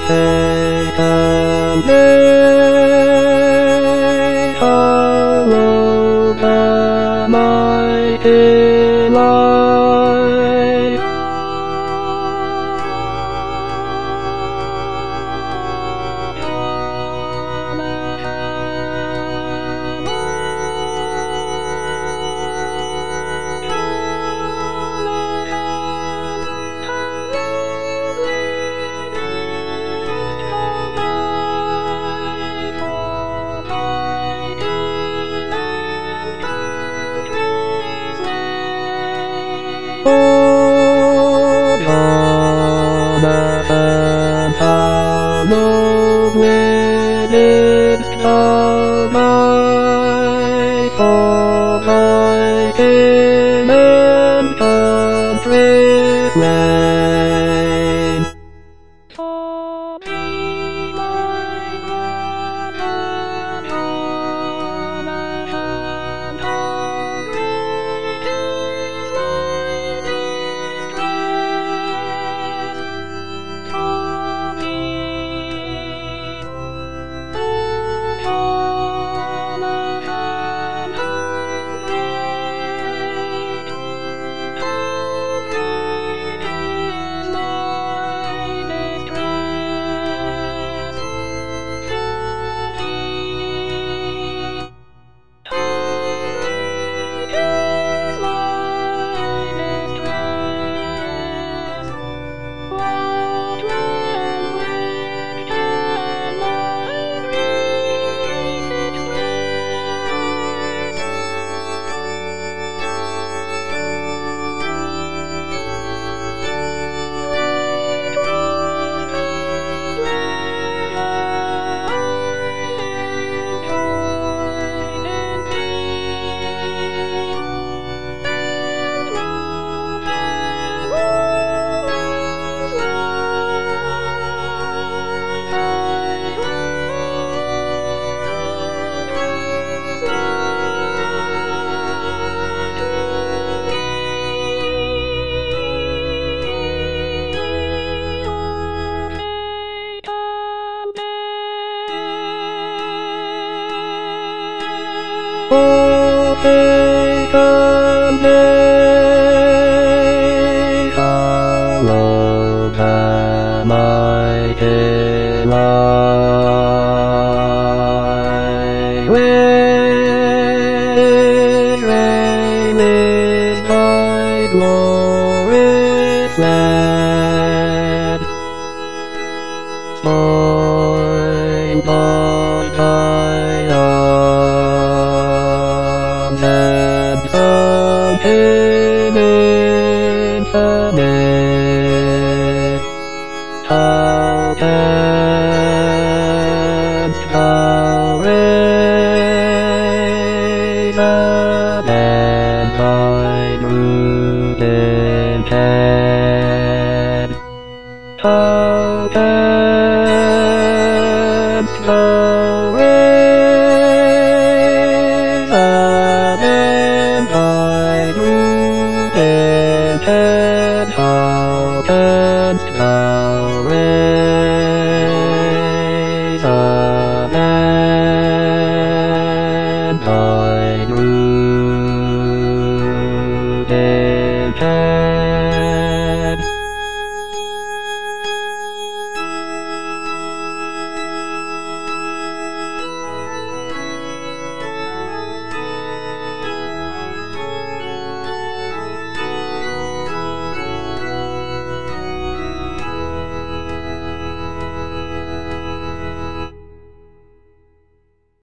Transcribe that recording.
take a day, follow the mighty light. For my king and country's reign. For me, my brother, on a hand of great is my distress. For me, on a hand of great, how great is my distress. For me, how great is my distress. What language can my grief express? Great was the pleasure I enjoyed in thee, and love and woman's life I oh, take a day, follow the mighty light, which reign with thy glory fled, spoiled by thy arms and sunk in infamy. How canst thou raise again thine rooted head? How canst thou raise again thine rooted head? How canst thou raise again thine rooted head?